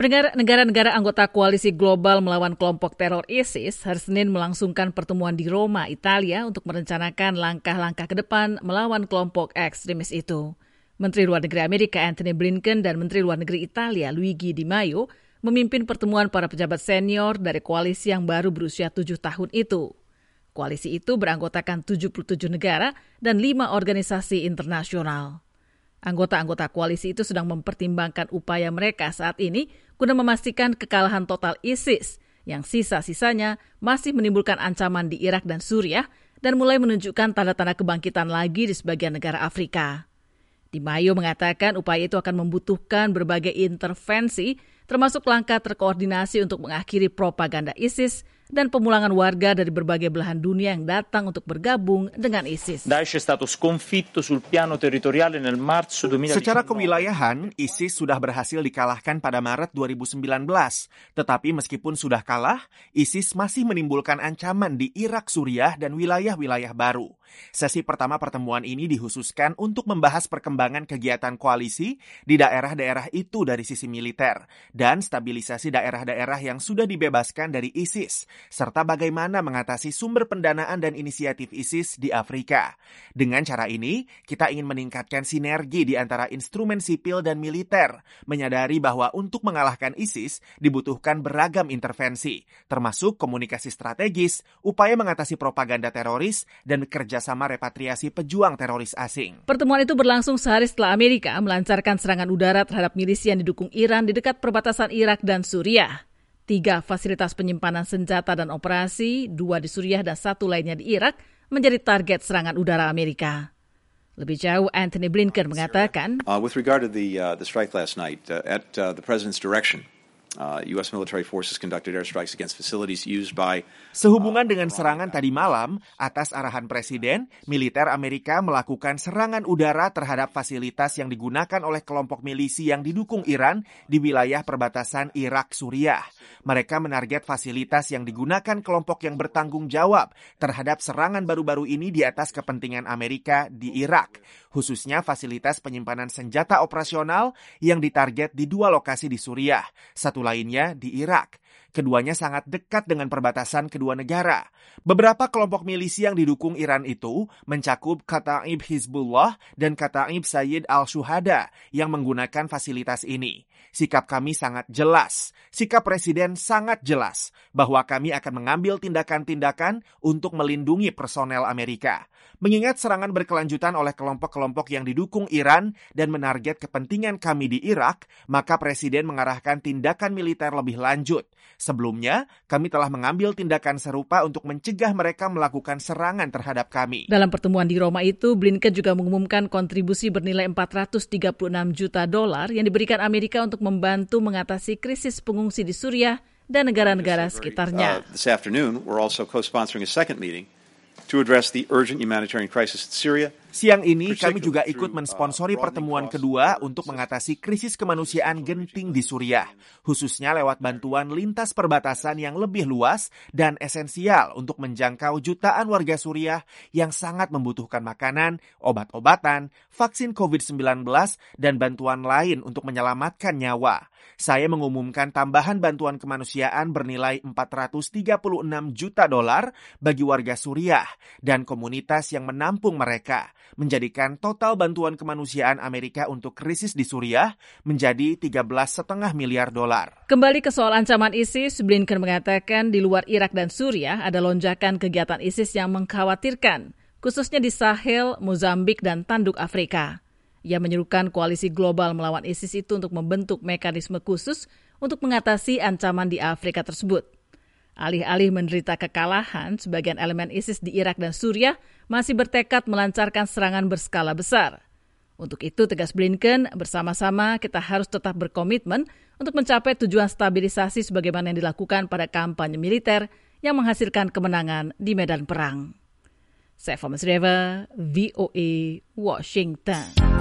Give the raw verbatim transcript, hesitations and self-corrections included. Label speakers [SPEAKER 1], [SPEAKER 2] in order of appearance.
[SPEAKER 1] Negara-negara anggota koalisi global melawan kelompok teror ISIS hari Senin melangsungkan pertemuan di Roma, Italia untuk merencanakan langkah-langkah ke depan melawan kelompok ekstremis itu. Menteri Luar Negeri Amerika Antony Blinken dan Menteri Luar Negeri Italia Luigi Di Maio memimpin pertemuan para pejabat senior dari koalisi yang baru berusia tujuh tahun itu. Koalisi itu beranggotakan tujuh puluh tujuh negara dan lima organisasi internasional. Anggota-anggota koalisi itu sedang mempertimbangkan upaya mereka saat ini guna memastikan kekalahan total ISIS yang sisa-sisanya masih menimbulkan ancaman di Irak dan Suriah dan mulai menunjukkan tanda-tanda kebangkitan lagi di sebagian negara Afrika. Di Maio mengatakan upaya itu akan membutuhkan berbagai intervensi, termasuk langkah terkoordinasi untuk mengakhiri propaganda ISIS dan pemulangan warga dari berbagai belahan dunia yang datang untuk bergabung dengan ISIS.
[SPEAKER 2] Daesh è stato sconfitto sul piano territoriale nel marzo duemiladiciannove.
[SPEAKER 3] Secara kewilayahan, ISIS sudah berhasil dikalahkan pada Maret dua ribu sembilan belas. Tetapi meskipun sudah kalah, ISIS masih menimbulkan ancaman di Irak, Suriah, dan wilayah-wilayah baru. Sesi pertama pertemuan ini dikhususkan untuk membahas perkembangan kegiatan koalisi di daerah-daerah itu dari sisi militer dan stabilisasi daerah-daerah yang sudah dibebaskan dari ISIS, serta bagaimana mengatasi sumber pendanaan dan inisiatif ISIS di Afrika. Dengan cara ini, kita ingin meningkatkan sinergi di antara instrumen sipil dan militer, menyadari bahwa untuk mengalahkan ISIS dibutuhkan beragam intervensi, termasuk komunikasi strategis, upaya mengatasi propaganda teroris, dan kerjasama repatriasi pejuang teroris asing.
[SPEAKER 1] Pertemuan itu berlangsung sehari setelah Amerika melancarkan serangan udara terhadap milisi yang didukung Iran di dekat perbatasan Irak dan Suriah. Tiga fasilitas penyimpanan senjata dan operasi, dua di Suriah dan satu lainnya di Irak, menjadi target serangan udara Amerika. Lebih jauh, Antony Blinken mengatakan,
[SPEAKER 4] uh, with regard to the uh, the strike last night, uh, at uh, the President's direction, Uh, U S military forces conducted airstrikes against facilities used by...
[SPEAKER 3] Sehubungan dengan serangan tadi malam, atas arahan Presiden, militer Amerika melakukan serangan udara terhadap fasilitas yang digunakan oleh kelompok milisi yang didukung Iran di wilayah perbatasan Irak-Suriah. Mereka menarget fasilitas yang digunakan kelompok yang bertanggung jawab terhadap serangan baru-baru ini di atas kepentingan Amerika di Irak, khususnya fasilitas penyimpanan senjata operasional yang ditarget di dua lokasi di Suriah, satu lainnya di Irak. Keduanya sangat dekat dengan perbatasan kedua negara. Beberapa kelompok milisi yang didukung Iran itu mencakup Kataib Hizbullah dan Kataib Sayyid al-Shuhada yang menggunakan fasilitas ini. Sikap kami sangat jelas. Sikap Presiden sangat jelas bahwa kami akan mengambil tindakan-tindakan untuk melindungi personel Amerika. Mengingat serangan berkelanjutan oleh kelompok-kelompok yang didukung Iran dan menarget kepentingan kami di Irak, maka Presiden mengarahkan tindakan militer lebih lanjut. Sebelumnya, kami telah mengambil tindakan serupa untuk mencegah mereka melakukan serangan terhadap kami.
[SPEAKER 1] Dalam pertemuan di Roma itu, Blinken juga mengumumkan kontribusi bernilai empat ratus tiga puluh enam juta dolar yang diberikan Amerika untuk membantu mengatasi krisis pengungsi di Suriah dan negara-negara sekitarnya.
[SPEAKER 4] Uh, this afternoon, we're also co-sponsoring a second meeting to address the urgent humanitarian crisis in Syria.
[SPEAKER 3] Siang ini kami juga ikut mensponsori pertemuan kedua untuk mengatasi krisis kemanusiaan genting di Suriah, khususnya lewat bantuan lintas perbatasan yang lebih luas dan esensial untuk menjangkau jutaan warga Suriah yang sangat membutuhkan makanan, obat-obatan, vaksin covid sembilan belas, dan bantuan lain untuk menyelamatkan nyawa. Saya mengumumkan tambahan bantuan kemanusiaan bernilai empat ratus tiga puluh enam juta dolar bagi warga Suriah dan komunitas yang menampung mereka, menjadikan total bantuan kemanusiaan Amerika untuk krisis di Suriah menjadi tiga belas koma lima miliar dolar.
[SPEAKER 1] Kembali ke soal ancaman ISIS, Blinken mengatakan di luar Irak dan Suriah ada lonjakan kegiatan ISIS yang mengkhawatirkan, khususnya di Sahel, Mozambik, dan Tanduk Afrika. Ia menyerukan koalisi global melawan ISIS itu untuk membentuk mekanisme khusus untuk mengatasi ancaman di Afrika tersebut. Alih-alih menderita kekalahan, sebagian elemen ISIS di Irak dan Suriah masih bertekad melancarkan serangan berskala besar. Untuk itu, tegas Blinken, bersama-sama kita harus tetap berkomitmen untuk mencapai tujuan stabilisasi sebagaimana yang dilakukan pada kampanye militer yang menghasilkan kemenangan di medan perang. Saya Fama Sreva, V O A, Washington.